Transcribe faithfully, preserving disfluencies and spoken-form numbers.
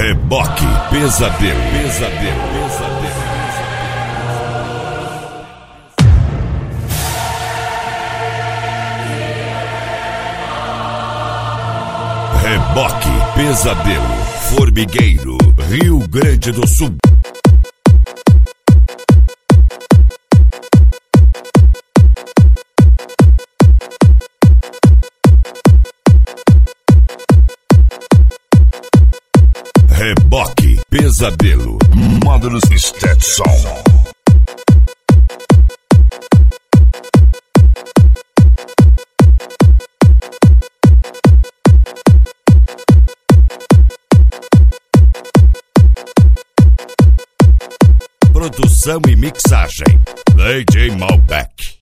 Reboque Pesadelo. Pesadelo. Pesadelo. Reboque Pesadelo. Formigueiro, Rio Grande do Sul. Reboque Pesadelo. Módulos Stetson. Produção e mixagem D J Malbec.